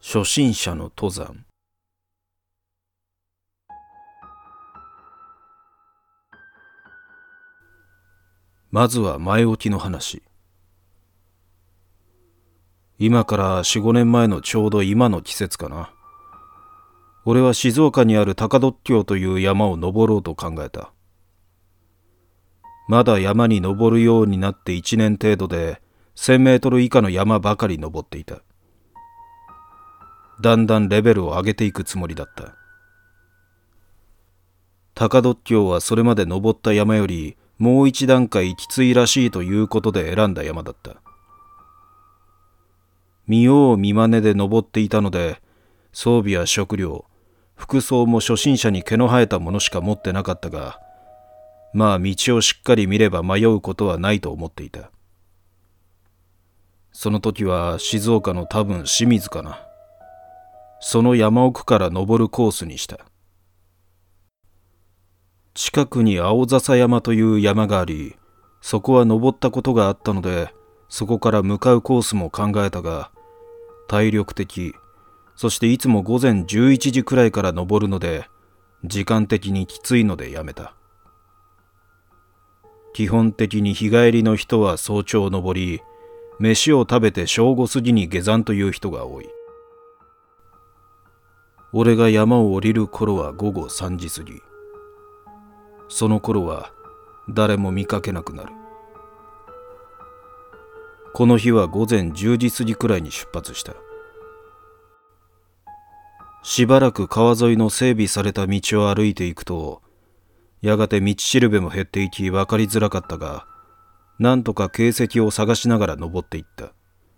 初心者の登山。まずは前置きの話。今から4、5年前のちょうど今の季節かな。俺は静岡にある高ドッ峡という山を登ろうと考えた。まだ山に登るようになって1年程度で1000メートル以下の山ばかり登っていた。だんだんレベルを上げていくつもりだった。高ドッ峡はそれまで登った山よりもう一段階きついらしいということで選んだ山だった。見よう見まねで登っていたので、装備や食料、服装も初心者に毛の生えたものしか持ってなかったが、まあ道をしっかり見れば迷うことはないと思っていた。その時は静岡の多分清水かな。その山奥から登るコースにした。近くに青笹山という山があり、そこは登ったことがあったので、そこから向かうコースも考えたが、体力的、そしていつも午前11時くらいから登るので、時間的にきついのでやめた。基本的に日帰りの人は早朝登り、飯を食べて正午過ぎに下山という人が多い。俺が山を降りる頃は午後3時過ぎ。その頃は誰も見かけなくなる。この日は午前10時過ぎくらいに出発した。しばらく川沿いの整備された道を歩いていくと、やがて道しるべも減っていき分かりづらかったが、なんとか形跡を探しながら登っていった。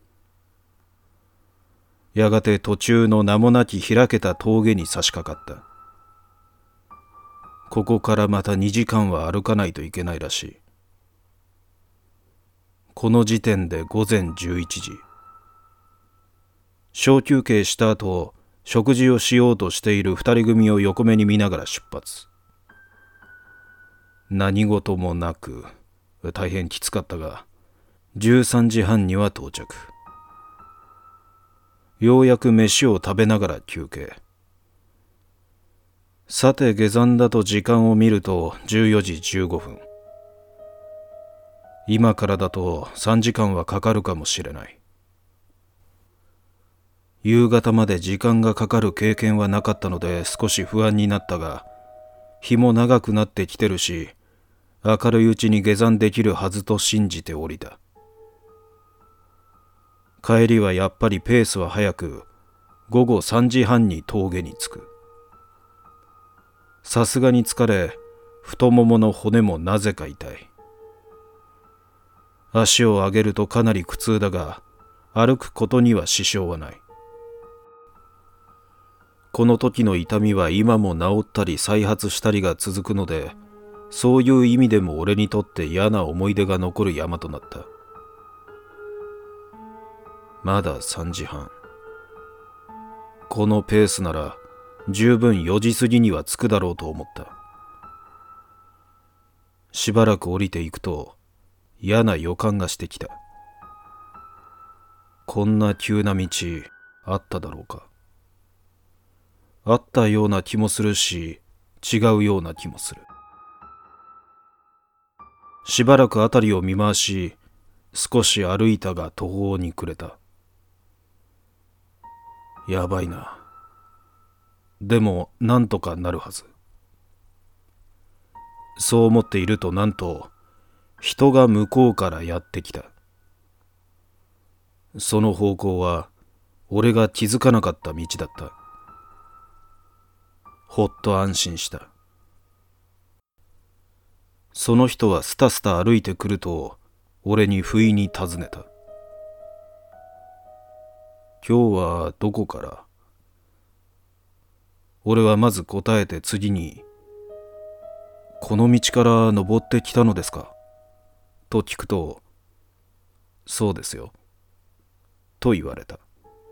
やがて途中の名もなき開けた峠に差し掛かった。ここからまた2時間は歩かないといけないらしい。この時点で午前11時。小休憩した後、食事をしようとしている二人組を横目に見ながら出発。何事もなく、大変きつかったが、13時半には到着。ようやく飯を食べながら休憩。さて下山だと時間を見ると14時15分。今からだと3時間はかかるかもしれない。夕方まで時間がかかる経験はなかったので少し不安になったが、日も長くなってきてるし、明るいうちに下山できるはずと信じて降りた。帰りはやっぱりペースは速く、午後3時半に峠に着く。さすがに疲れ、太ももの骨もなぜか痛い。足を上げるとかなり苦痛だが、歩くことには支障はない。この時の痛みは今も治ったり再発したりが続くので、そういう意味でも俺にとって嫌な思い出が残る山となった。まだ3時半。このペースなら十分4時過ぎには着くだろうと思った。しばらく降りていくと嫌な予感がしてきた。こんな急な道あっただろうか。あったような気もするし、違うような気もする。しばらく辺りを見回し、少し歩いたが途方に暮れた。やばいな。でもなんとかなるはず。そう思っているとなんと人が向こうからやってきた。その方向は俺が気づかなかった道だった。ほっと安心した。その人はスタスタ歩いてくると俺に不意に尋ねた。今日はどこから？俺はまず答えて次に、この道から登ってきたのですかと聞くと、そうですよと言われた。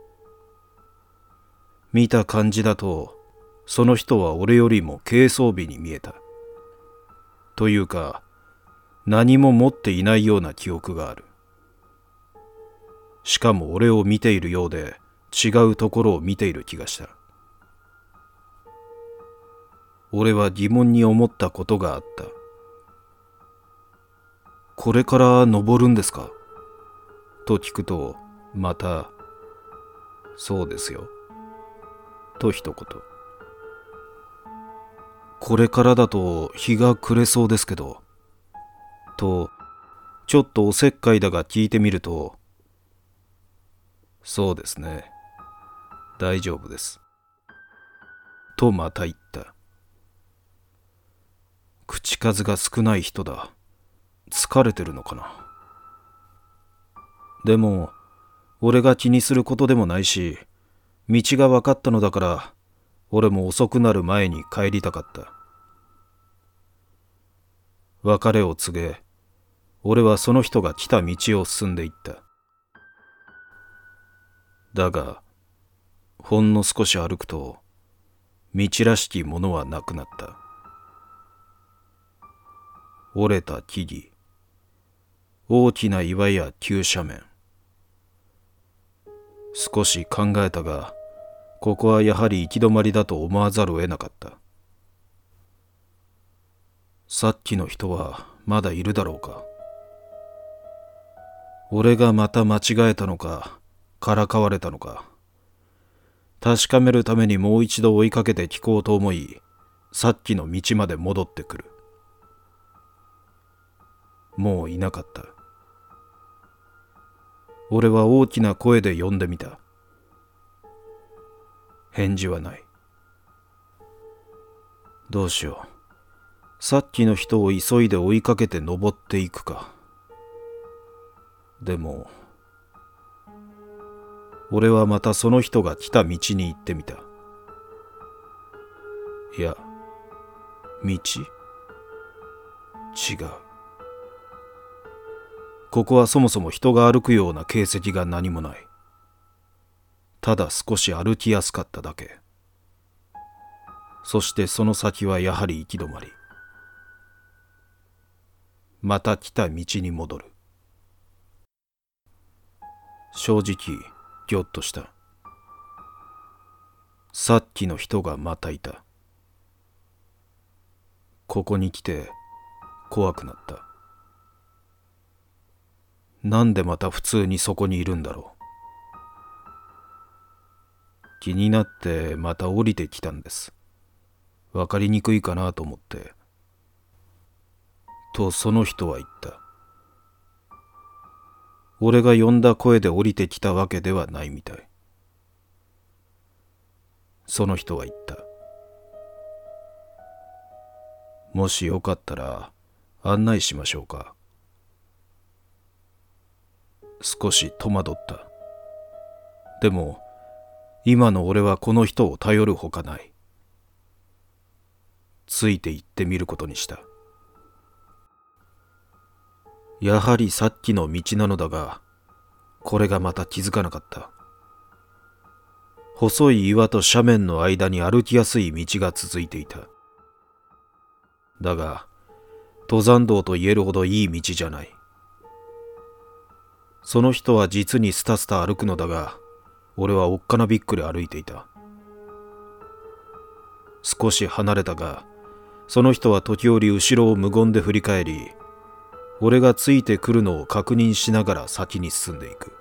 見た感じだとその人は俺よりも軽装備に見えた。というか何も持っていないような記憶がある。しかも俺を見ているようで違うところを見ている気がした。俺は疑問に思ったことがあった。これから登るんですかと聞くと、また、そうですよ。と一言。これからだと日が暮れそうですけど、と、ちょっとおせっかいだが聞いてみると、そうですね。大丈夫です。とまた言った。口数が少ない人だ。疲れてるのかな。でも、俺が気にすることでもないし、道が分かったのだから、俺も遅くなる前に帰りたかった。別れを告げ、俺はその人が来た道を進んでいった。だが、ほんの少し歩くと、道らしきものはなくなった。折れた木々、大きな岩や急斜面。少し考えたが、ここはやはり行き止まりだと思わざるを得なかった。さっきの人はまだいるだろうか。俺がまた間違えたのか、からかわれたのか。確かめるためにもう一度追いかけて聞こうと思い、さっきの道まで戻ってくる。もういなかった。俺は大きな声で呼んでみた。返事はない。どうしよう。さっきの人を急いで追いかけて登っていくか。でも、俺はまたその人が来た道に行ってみた。いや、道？違う。ここはそもそも人が歩くような形跡が何もない。ただ少し歩きやすかっただけ。そしてその先はやはり行き止まり。また来た道に戻る。正直、ぎょっとした。さっきの人がまたいた。ここに来て怖くなった。なんでまた普通にそこにいるんだろう。気になってまた降りてきたんです。わかりにくいかなと思って。とその人は言った。俺が呼んだ声で降りてきたわけではないみたい。その人は言った。もしよかったら案内しましょうか。少し戸惑った。でも今の俺はこの人を頼るほかない。ついて行ってみることにした。やはりさっきの道なのだが、これがまた気づかなかった。細い岩と斜面の間に歩きやすい道が続いていた。だが、登山道と言えるほどいい道じゃない。その人は実にスタスタ歩くのだが、俺はおっかなびっくり歩いていた。少し離れたが、その人は時折後ろを無言で振り返り、俺がついてくるのを確認しながら先に進んでいく。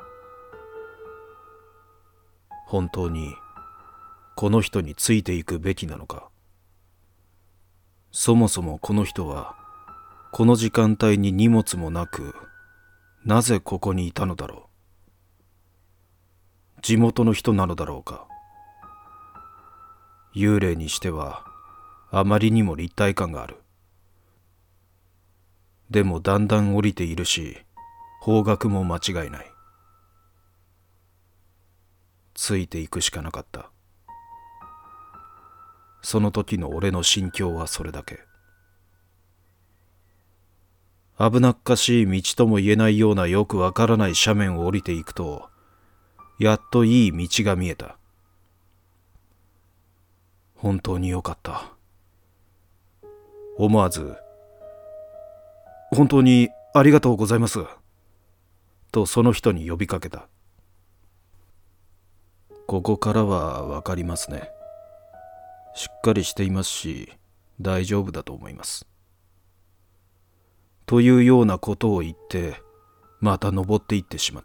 本当にこの人についていくべきなのか。そもそもこの人はこの時間帯に荷物もなく、なぜここにいたのだろう。地元の人なのだろうか。幽霊にしてはあまりにも立体感がある。でもだんだん降りているし、方角も間違いない。ついていくしかなかった。その時の俺の心境はそれだけ。危なっかしい道とも言えないようなよくわからない斜面を降りていくと、やっといい道が見えた。本当によかった。思わず、本当にありがとうございます。とその人に呼びかけた。 ここからはわかりますね。しっかりしていますし、大丈夫だと思います。というようなことを言って、また登っていってしまった。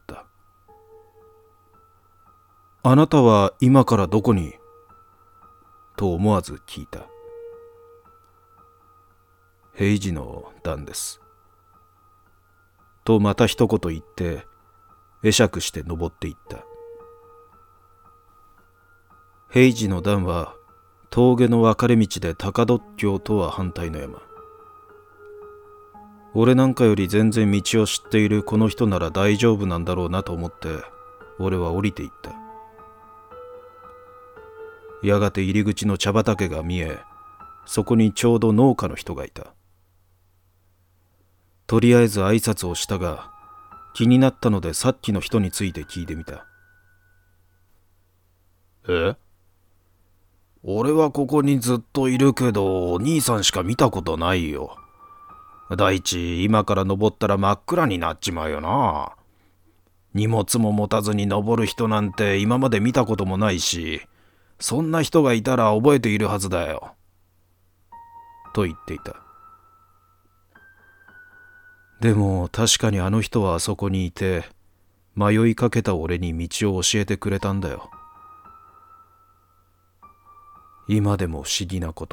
あなたは今からどこに？と思わず聞いた。平治の段です。とまた一言言って、会釈して登っていった。平治の段は峠の分かれ道で高独橋とは反対の山。俺なんかより全然道を知っているこの人なら大丈夫なんだろうなと思って俺は降りていった。やがて入り口の茶畑が見え、そこにちょうど農家の人がいた。とりあえず挨拶をしたが、気になったのでさっきの人について聞いてみた。俺はここにずっといるけど、お兄さんしか見たことないよ。大地、今から登ったら真っ暗になっちまうよな。荷物も持たずに登る人なんて今まで見たこともないし、そんな人がいたら覚えているはずだよ。と言っていた。でも確かにあの人はあそこにいて、迷いかけた俺に道を教えてくれたんだよ。今でも不思議なこと。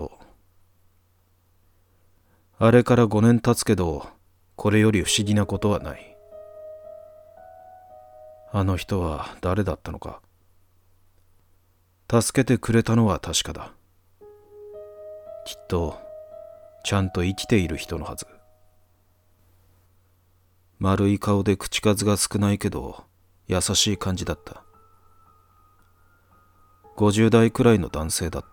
あれから5年経つけど、これより不思議なことはない。あの人は誰だったのか。助けてくれたのは確かだ。きっとちゃんと生きている人のはず。丸い顔で口数が少ないけど優しい感じだった。50代くらいの男性だった。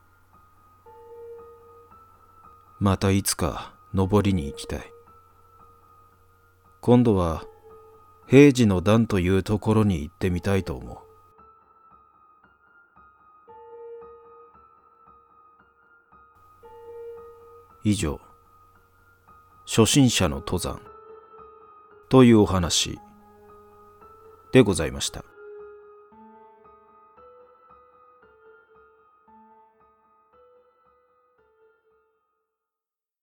またいつか登りに行きたい。今度は平治の段というところに行ってみたいと思う。以上、初心者の登山というお話でございました。